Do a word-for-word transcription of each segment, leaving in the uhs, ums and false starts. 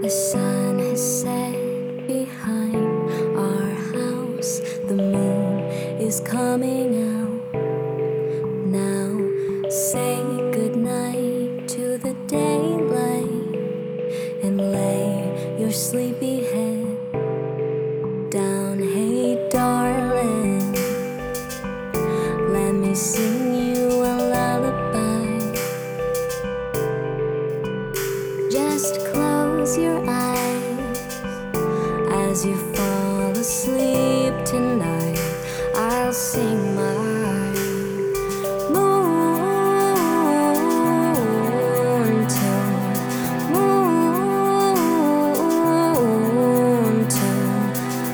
The sun has set behind our house. The moon is coming out. Now say goodnight to the daylight and lay your sleepy head down. Hey darling, let me sing you a lullaby. Just close your eyes as you fall asleep tonight. I'll sing my moon tune, moon tune,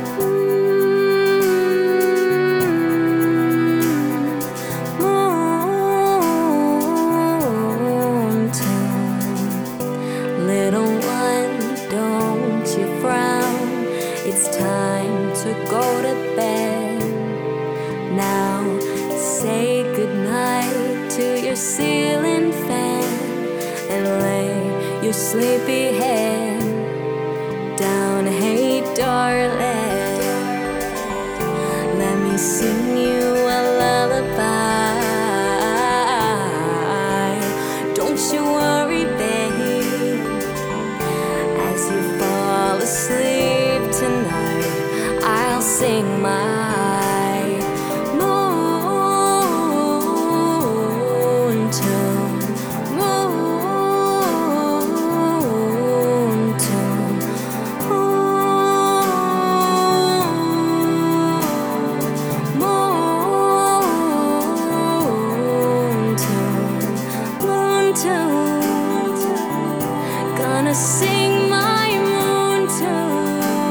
moon tune. Little one, don't you frown. It's time to go to bed. Now say goodnight to your ceiling fan and lay your sleepy head down. Hey darling, let me sing you a lullaby. Don't you worry, babe, as you fall asleep tonight. I'll sing my moon tune, moon tune, moon tune, moon tune. Gonna sing my moon tune.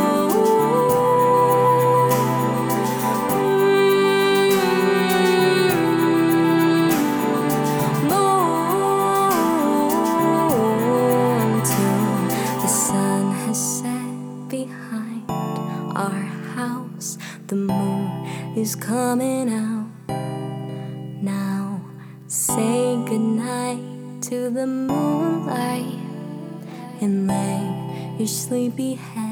Behind our house, the moon is coming out. Now say goodnight to the moonlight and lay your sleepy head